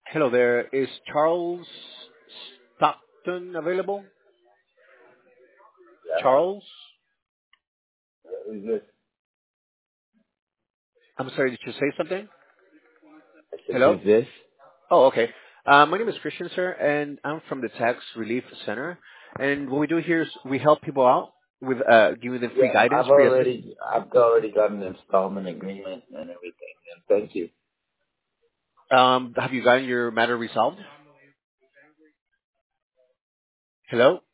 Hello there. Is Charles Stockton available? Yeah. Charles? Who's this? I'm sorry, did you say something? I said, Hello? who's this? Oh, okay. My name is Christian, sir, and I'm from the Tax Relief Center. And what we do here is we help people out with giving them free Yeah, guidance, free assistance. I've already got an installment agreement and everything. And thank you. Have you gotten your matter resolved? Hello?